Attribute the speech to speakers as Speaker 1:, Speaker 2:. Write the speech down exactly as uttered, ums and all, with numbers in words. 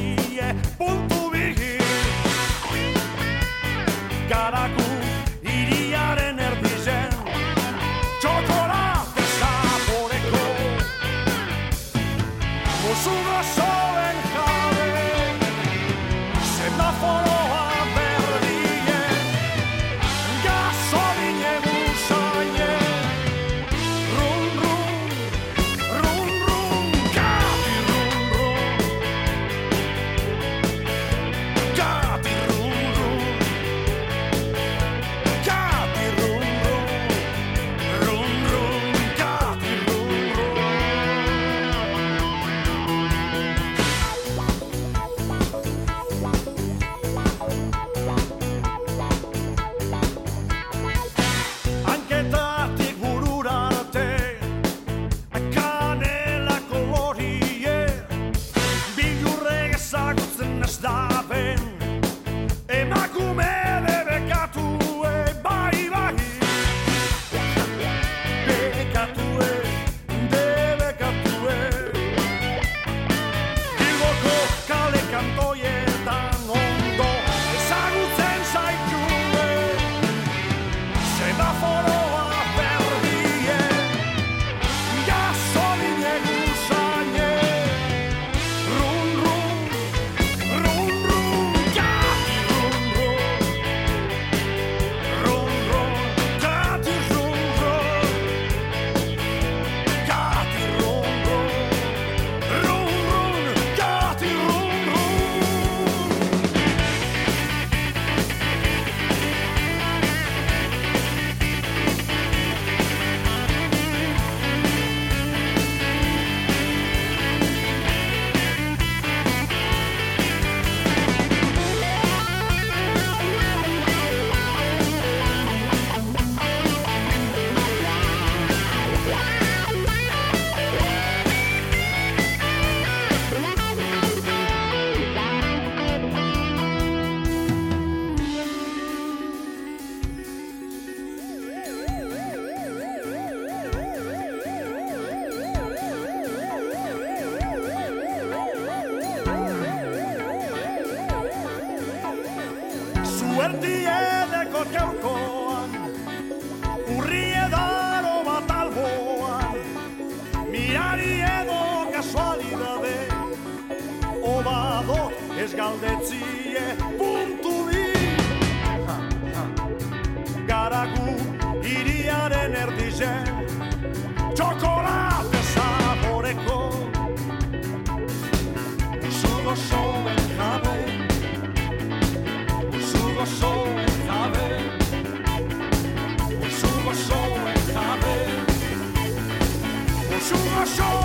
Speaker 1: galdezie puntu bi. Garagu hiriaren erdizen, txokolate zaboreko, musu gozoen jabe, semaforoa berdien, gasoline gusaien, run run, run run, gati run run, gati run run. Gati run run, run run, gati run run. Hanketatik burura arte, kanela kolorie, bilurrek ezagutzen ez da ben, emakume debekatue, bai bai. Bekatue, debekatue, Bilboko kale kantoietan ondo ezagutzen zaitue, semaforoa berdien, gasoline gusaien, run run, run run, gati run run, run run, gati run run, gati run run, run run, gati run run. Suerti edeko gaurkoan, urri edaro bat alboan, mirari edo kasualidade, obado ez galdetzie puntu bi. Garagu hiriaren erdizen, txokolate zaboreko, musu gozoen jabe, musu gozoen jabe, musu gozoen jabe, musu gozoen